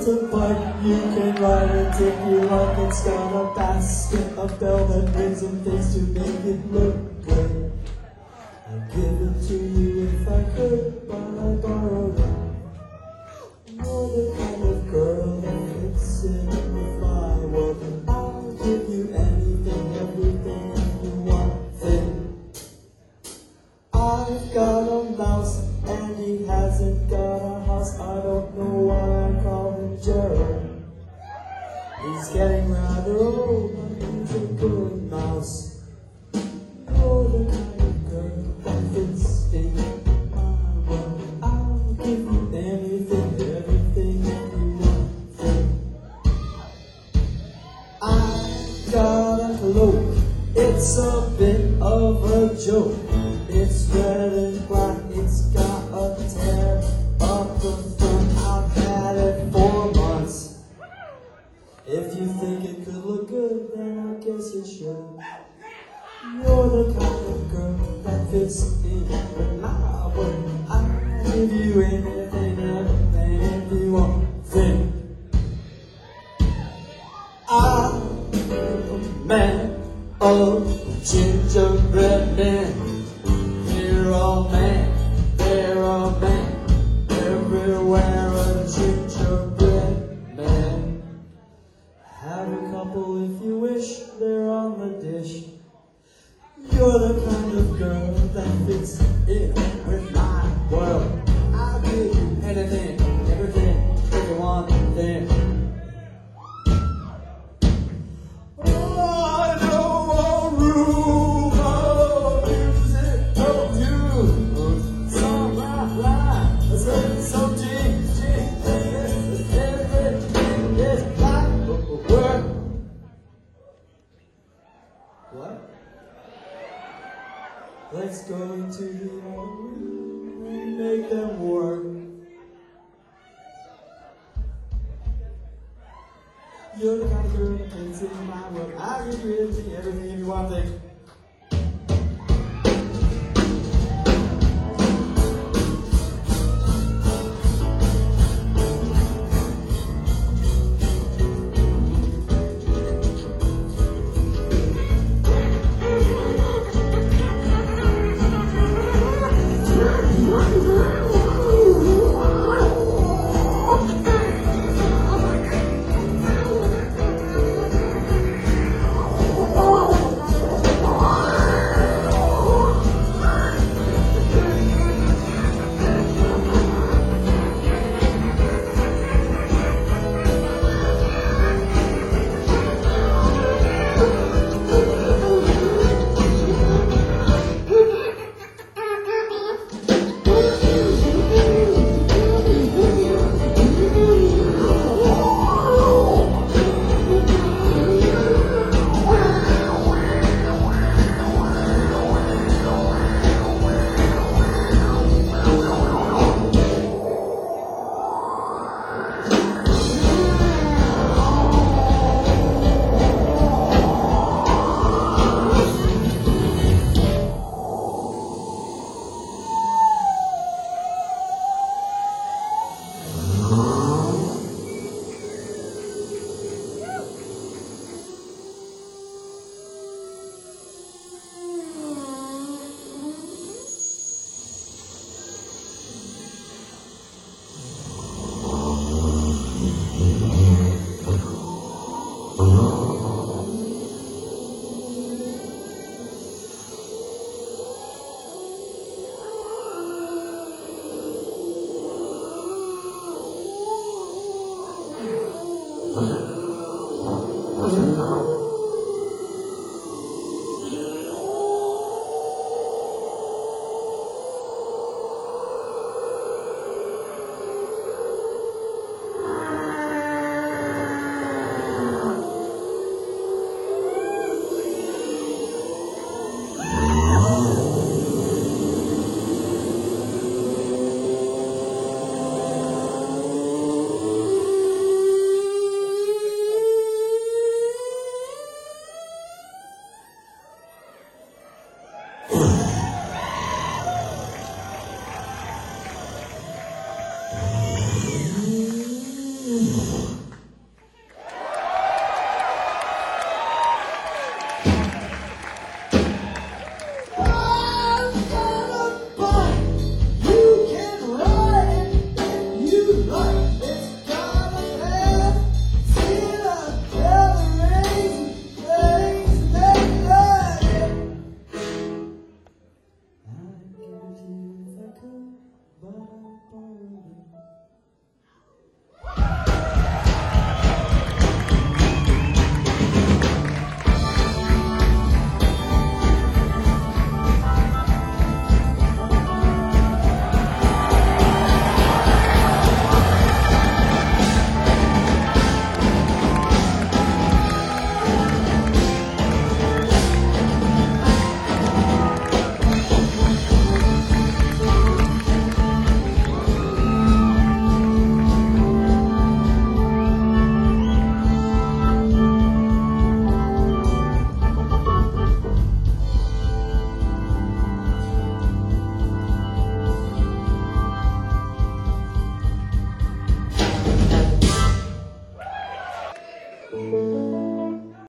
a bike you can ride it if you like. It's got a basket, a bell that rings and things to make it look good. I'd give it to you if I could, but I borrowed it. You're the kind of girl that fits in with my world. I'll give you anything, everything you want. I've got a mouse and he hasn't got a house. I don't know why I call him Gerald. He's getting rather old, but he's a good mouse. You're the kind of girl that fits in my world. I'll give you anything, everything you want. I've got a cloak, it's a bit of a joke. It's red and black, it's got a tear up the front. I've had it 4 months. If you think it could look good, then I guess it should. You're the kind of girl that fits in with my world. I'll give you anything, everything if you want. I'm a man, a gingerbread man. You're all man, they're all man, everywhere a gingerbread man. Have a couple if you wish, they're on the dish. You're the kind of girl that fits in with my world. I'll give you anything, everything, if you want then. What? Let's go into the other room and make them work. You're the kind of girl that fits in my world. I'll give you everything if you want things.